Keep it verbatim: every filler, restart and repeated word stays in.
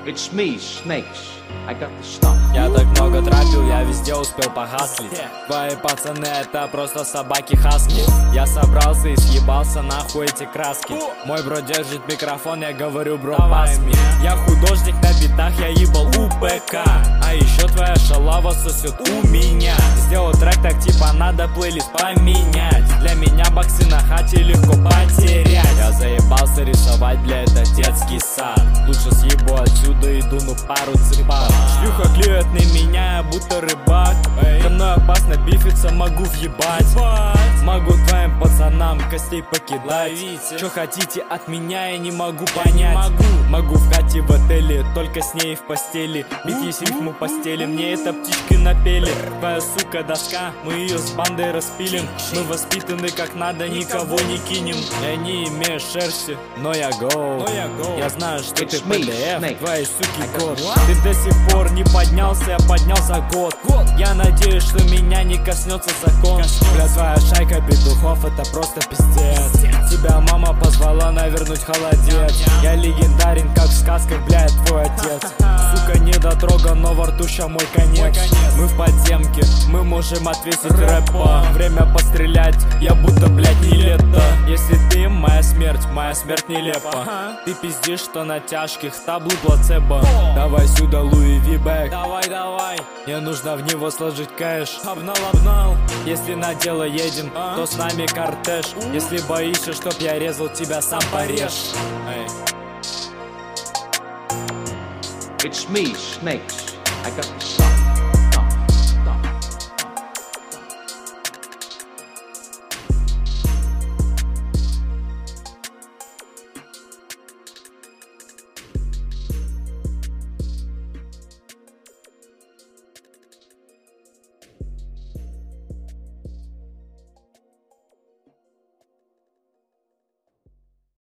It's me, Snakes. I got the stuff. Я так много тратил, я везде успел погаслить. Твои пацаны это просто собаки хаски. Я собрался и съебался нахуй эти краски. Мой бро держит микрофон, я говорю, бро, пасми. Я художник на битах, я ебал УПК. А еще твоя шалава сосет у меня. Сделал трек так типа надо плейлист поменять. Для меня боксы на хате легко потерять. Я заебался рисовать, бля, это детский сад. Лучше съебу отсюда, иду ну пару цыпа. Шлюха клюет на меня, будто рыбак. Со мной опасно бифиться, могу въебать. Могу твоим пацанам костей покидать. Чё хотите от меня, я не могу понять. Могу в хате в отеле, только с ней в постели. Ведь есть рифму постели, мне это птички напели. Твоя сука доска, мы ее с бандой распилим. Мы воспитаны как надо, никого не кинем. Я не имею шерсти, но я гоу. Я знаю, что ты пи ди эф, твоей суки код. Ты до сих пор не поднялся, я поднялся год. Я надеюсь, что меня не коснется закон. Бля, твоя шайка петухов, это просто пиздец. Тебя мама позвала навернуть холодец. Я легендарен, как в сказках, бля, я твой отец. Сука, не дотроган, но во рту ща мой конец. Мы в подземке, мы можем ответить рэпа. Время пострелять, я будто, блядь, не лето. Если ты моя смерть, моя смерть нелепа. Ты пиздишь, что на тяжких таблу плацебо. Давай сюда Луи Ви бэк. Давай, давай. Мне нужно в него сложить кэш. Обнал, обнал. Если на дело едем, то с нами кортеж. Если боишься, чтоб я резал тебя, сам порежь. It's me, Snakes. I got the stuff.